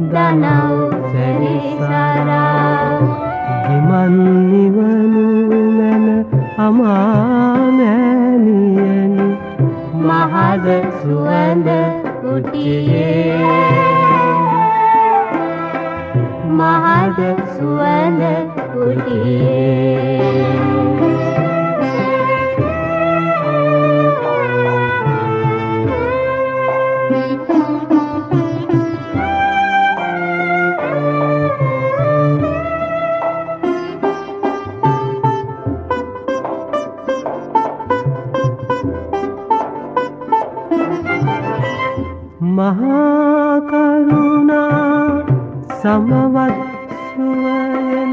දනව්සරි සරා ගිමන් නිවනු මැන අමාමෑණියනි මහද සුවඳ කුටියේ මහද සුවඳ කුටියේ මහා කරුණා සමවත් සුවයෙන්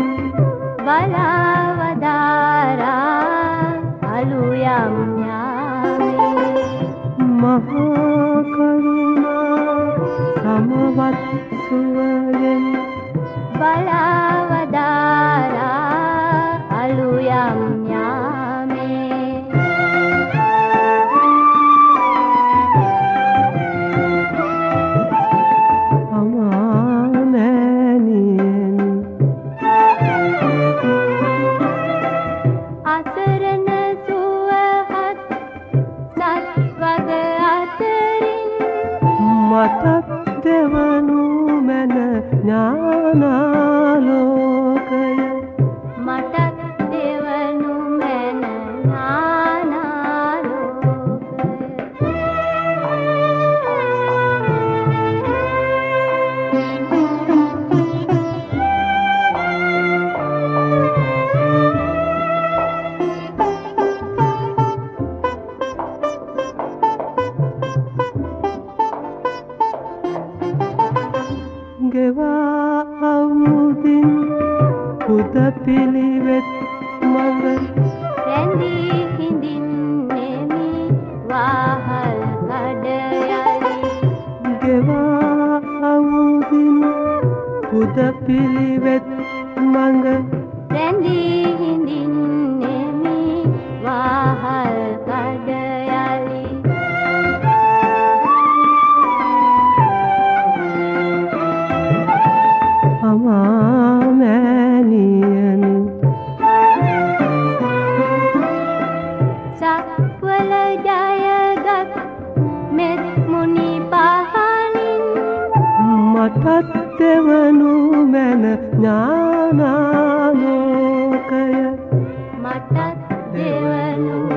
බලවදාරා අලු යම් යාමේ මහා කරුණා සමවත් සුවයෙන් බලවදාරා අලු යම් මටත් දෙවනු මැන ඥානාලෝකය මටත් දෙවනු මැන ගෙවා අවුදින් පුද පිළිවෙත් මඟ රැඳී හිඳින්නෙමි වාහල් කඩයලි ගෙවා අවුදින් පුද පිළිවෙත් මඟ රැඳී හිඳින්නෙමි වාහල් කඩයලි අමාමෑණියනි සක්වල ජයගත් මෙත් මුනි පහනින් මටත් දෙවනු මැන ඥානාලෝකය මටත් දෙවනු